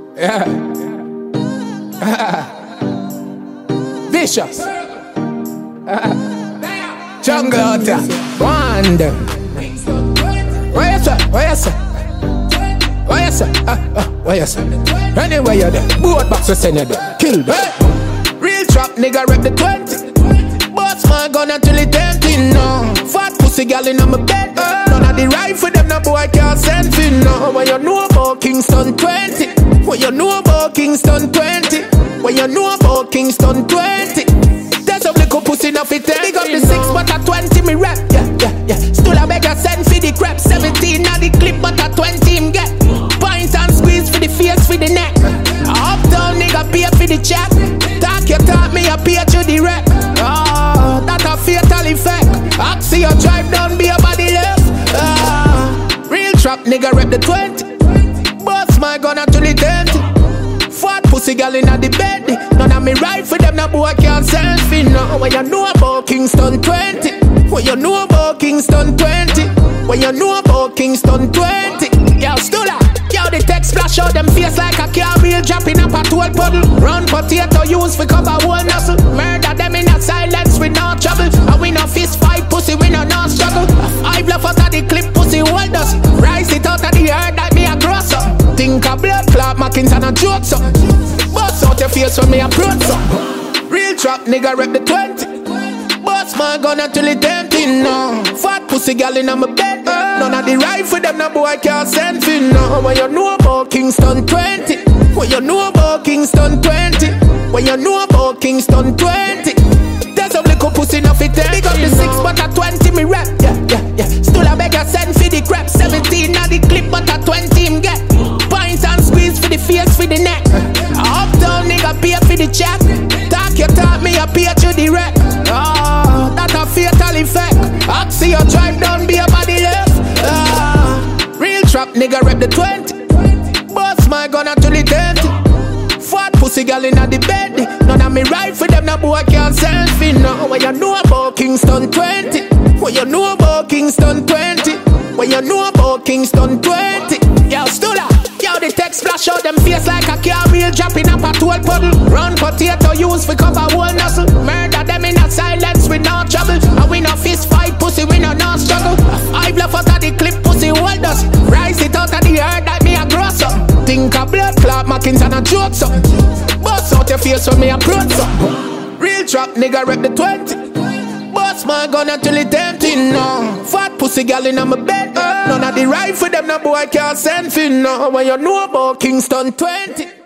Yeah. Vicious. Jungle out there. Wonder. Where you say? Where you say? Where you say? Where you say? Anywhere you there. Boat box we send you there. Kill them. Real trap nigga rep the 20. Boss my gun until it empty now. Fat pussy gal in my bed. None of the rifle them no boy can't send for now. When you know about Kingston 20. When you know about Kingston 20. When you know about Kingston 20. There's a little pussy enough it take. Big up the 6 but at 20 me rap. Yeah. Still a beg a send for the crap. 17 now the clip but at 20 him get. Point and squeeze for the face for the neck. Uptown nigga pay for the check. Talk you talk me a pay to the rep. That a fatal effect. Oxy you drive down be a body left. Real trap nigga rep the 20. Boss my gun until it empty. Fat pussy gal inna the bed. None of me rifle them no boy can't send for now. When you know about Kingston 20. When you know about Kingston 20. When you know about Kingston 20. Yo Stula. Yo the text splash out them face like a car wheel dropping up a toll puddle. Round potato use for cover one nozzle. Murder them in a silence with no trouble. And we no fist fight pussy we no struggle. I bluff out of the clip pussy hold us. Rise it out of the earth like me a gross up. Think a blood clot Mackins and a joke so. Bust out your face when me approach so. Real trap nigga rep the 20. Bust my gun until it empty now. Fat pussy gal in my bed. None of the rifle them no boy can't send for now. When you know about Kingston 20. When you know about Kingston 20. When you know about Kingston 20. There's a little pussy enough it take. Big up the 6 but at 20 me rap. Yeah. Still a beg a send for the crap. 17 now the clip but at 20 him get. Point and squeeze for the face for the neck. Uptown nigga pay for the check. Talk you talk me a pay to the rep. That a fatal effect. Oxy you drive down be a body left. Real trap nigga rep the 20. Boss my gun until it empty. Fat pussy gal inna the bed. None of me rifle them no boy can't send for now. When you know about Kingston 20. When you know about Kingston 20. When you know about Kingston 20. Yo Stula. Yo the text splash out them face like a car wheel dropping up a toll puddle. Round potato use for cover one nozzle. Murder them in a silence with no trouble. And we no fist fight pussy we no struggle. I bluff out of the clip pussy hold us. Rise it out of the earth like me a gross up. Think a blood clot Mackins and a joke so. Bust out your face when me approach so. Real trap nigga rep the 20. Bust my gun until it empty now. Fat pussy gal inna my bed. None of the rifle them no boy can't send for now. When you know about Kingston 20.